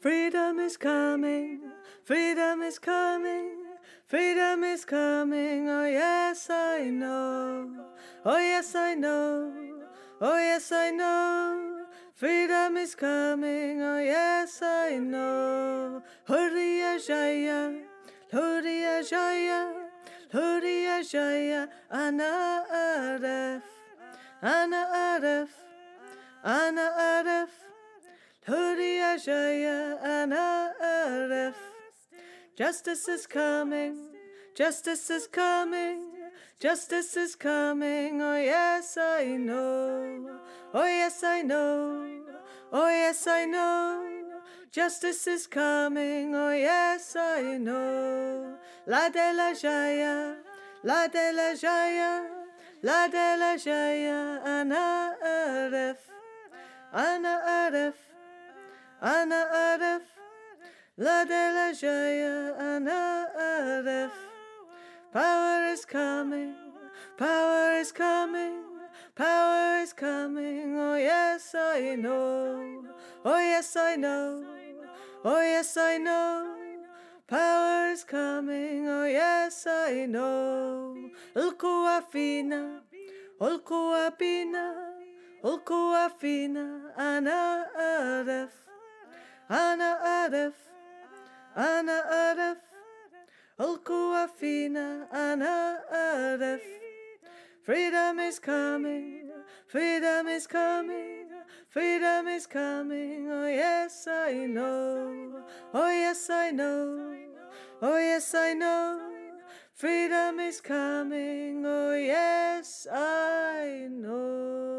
Freedom is coming, freedom is coming, freedom is coming, oh yes I know, oh yes I know, oh yes I know, freedom is coming, oh yes I know, Hurriya Jaya, Hurriya Jaya, Hurriya Jaya, Ana Aref, Ana Aref, Ana Aref, Hurriya Jaya, Ana Aref. Justice is coming, justice is coming, justice is coming, oh yes I know, oh yes I know, oh yes I know, justice is coming, oh yes I know. La de la Jaya, La de la Jaya, La de la Jaya, Ana Aref, Ana Aref, Ana Aref, La de la Jaya, Ana Aref. Power is coming, power is coming, power is coming, oh yes I know, oh yes I know, oh yes I know, power is coming, oh yes I know. Ulkuafina, Ulkuapina, Ulkuafina, Ana Aref, Ana Aref, Ana Aref, Ulkuafina, Ana Aref. Freedom is coming, freedom is coming, freedom is coming, oh yes I know, oh yes I know, oh yes I know, freedom is coming, oh yes I know.